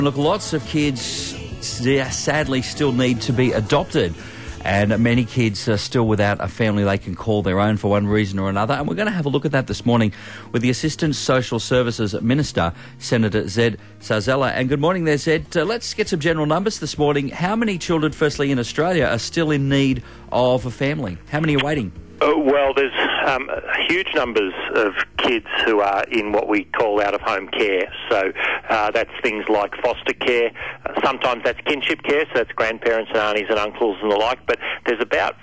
Look, lots of kids sadly still need to be adopted. And many kids are still without a family they can call their own for one reason or another. And we're going to have a look at that this morning with the Assistant Social Services Minister, Senator Zed Sazela. And good morning there, Zed. Let's get some general numbers this morning. How many children, firstly, in Australia are still in need of a family? How many are waiting? Well, there's huge numbers of kids who are in what we call out-of-home care. So that's things like foster care. Sometimes that's kinship care, so that's grandparents and aunties and uncles and the like. But there's about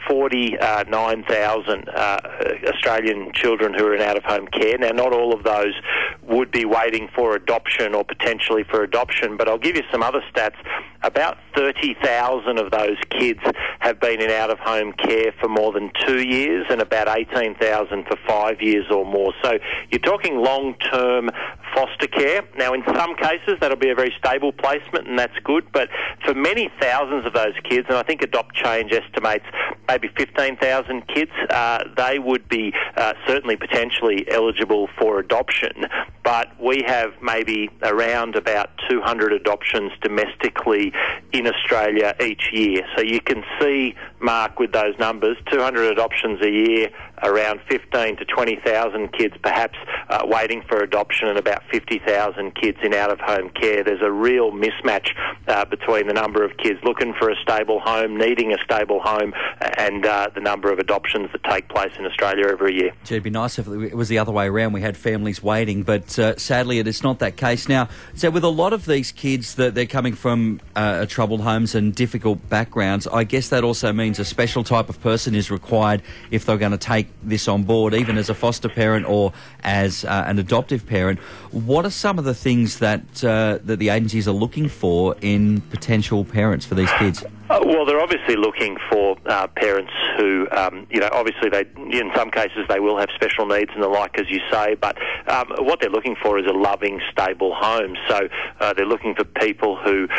49,000 Australian children who are in out-of-home care. Now, not all of those would be waiting for adoption or potentially for adoption, but I'll give you some other stats. About 30,000 of those kids have been in out-of-home care for more than 2 years, and about 18,000 for 5 years or more. So you're talking long-term foster care. Now, in some cases, that'll be a very stable placement, and that's good, but for many thousands of those kids, and I think Adopt Change estimates maybe 15,000 kids, they would be certainly potentially eligible for adoption. But we have maybe around about 200 adoptions domestically in Australia each year. So you can see, Mark, with those numbers, 200 adoptions a year, around 15 to 20,000 kids perhaps waiting for adoption, and about 50,000 kids in out-of-home care. There's a real mismatch between the number of kids looking for a stable home, needing a stable home, and the number of adoptions that take place in Australia every year. Gee, it'd be nice if it was the other way around. We had families waiting, but sadly it is not that case. Now, so with a lot of these kids that they're coming from troubled homes and difficult backgrounds, I guess that also means a special type of person is required if they're going to take this on board, even as a foster parent or as an adoptive parent. What are some of the things that that the agencies are looking for in potential parents for these kids? Well, they're obviously looking for parents who, obviously they, in some cases they will have special needs and the like, as you say, but what they're looking for is a loving, stable home. So they're looking for people who,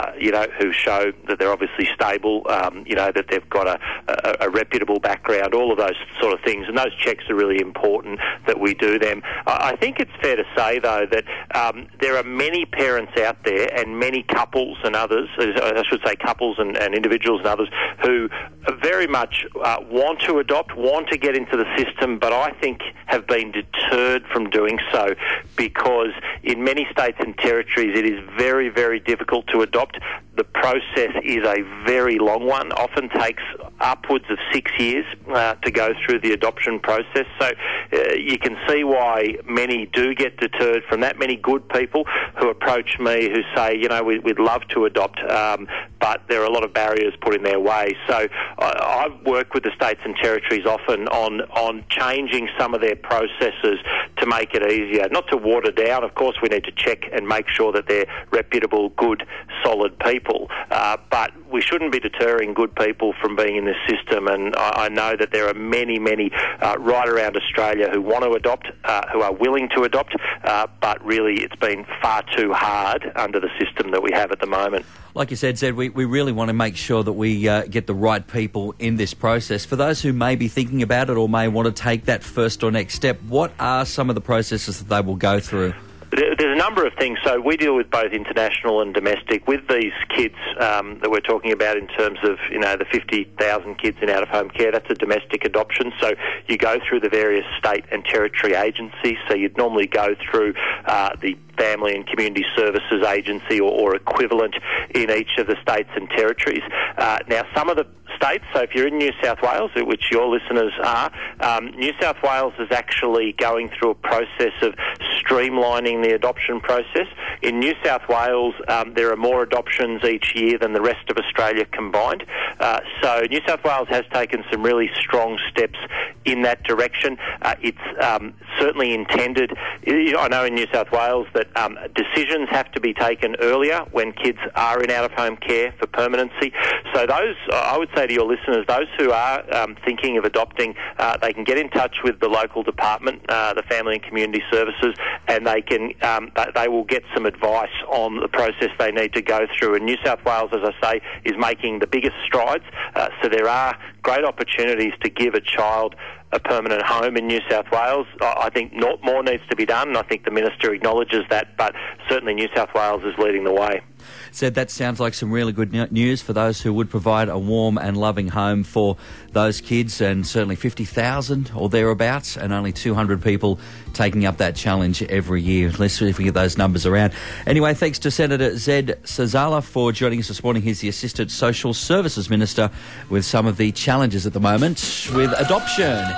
who show that they're obviously stable, that they've got a reputable background, all of those sort of things, and those checks are really important that we do them. I think it's fair to say, though, that there are many parents out there and many couples and others, I should say couples and individuals and others, who very much want to adopt, want to get into the system, but I think have been deterred from doing so because in many states and territories it is very, very difficult to adopt. The process is a very long one, often takes upwards of 6 years to go through the adoption process. So you can see why many do get deterred from that. Many good people who approach me who say, we'd love to adopt, but there are a lot of barriers put in their way. So I've worked with the states and territories often on changing some of their processes to make it easier, not to water down. Of course, we need to check and make sure that they're reputable, good, solid people, but we shouldn't be deterring good people from being in this system, and I know that there are many right around Australia who want to adopt, who are willing to adopt, but really it's been far too hard under the system that we have at the moment. Like you said, Zed, we really want to make sure that we get the right people in this process. For those who may be thinking about it or may want to take that first or next step, what are some of the processes that they will go through? There's a number of things. So we deal with both international and domestic. With these kids that we're talking about in terms of, the 50,000 kids in out-of-home care, that's a domestic adoption. So you go through the various state and territory agencies. So you'd normally go through the Family and Community Services Agency or equivalent in each of the states and territories. Now, some of the states, so if you're in New South Wales, which your listeners are, New South Wales is actually going through a process of streamlining the adoption process. In New South Wales, there are more adoptions each year than the rest of Australia combined. So New South Wales has taken some really strong steps in that direction. It's certainly intended. I know in New South Wales that decisions have to be taken earlier when kids are in out-of-home care for permanency. So those, I would say to your listeners, those who are thinking of adopting, they can get in touch with the local department, the Family and Community Services, and they will get some advice on the process they need to go through. And New South Wales, as I say, is making the biggest strides. So there are great opportunities to give a child a permanent home in New South Wales. I think more needs to be done, and I think the Minister acknowledges that, but certainly New South Wales is leading the way. Said that sounds like some really good news for those who would provide a warm and loving home for those kids, and certainly 50,000 or thereabouts, and only 200 people taking up that challenge every year. Let's see if we get those numbers around. Anyway, thanks to Senator Zed Sazala for joining us this morning. He's the Assistant Social Services Minister with some of the challenges at the moment with adoption.